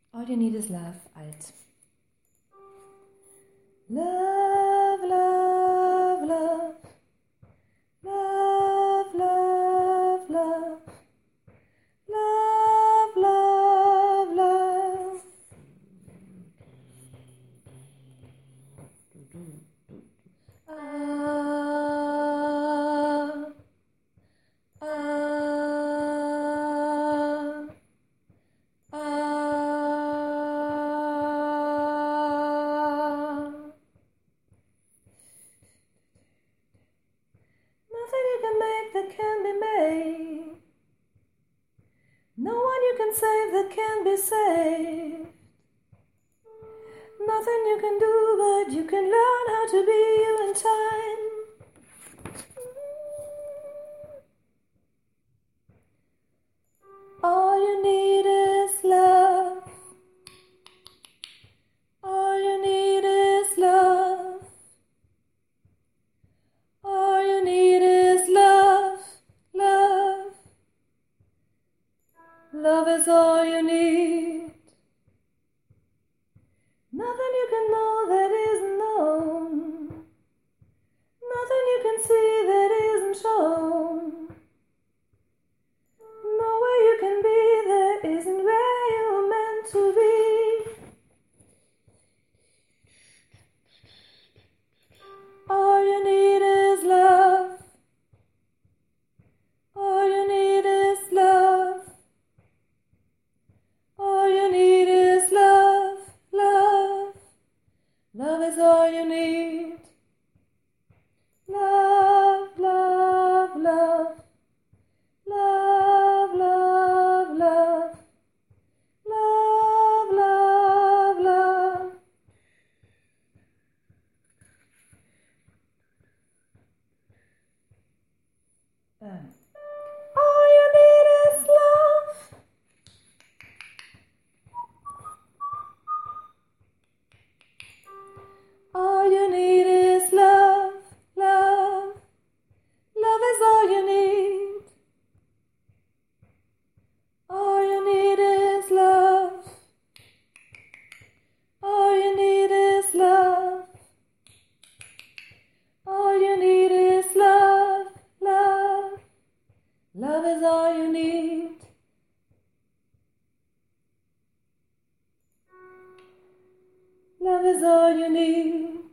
All you need is love, alt. Love, love, love. Love, love, love. Love, love, love. Ah, ah, ah. Nothing you can make that can be made. No one you can save that can be saved. Nothing you can do, but you can learn how to be you in time. All you need is love. All you need is love. All you need is love, love. Love is all you need. Nothing you can know that isn't known. Nothing you can see that isn't shown. Nowhere you can be that isn't where you're meant to be. All you need is love. All you need is love. All you need is love, love. Love is all you need. Love, love, love. Love, love, love. Love, love, love. All you need is love. All you need is love, love. Love is all you need. All you need is love. All you need is love. All you need is love, love. Love is all you need. Love is all you need.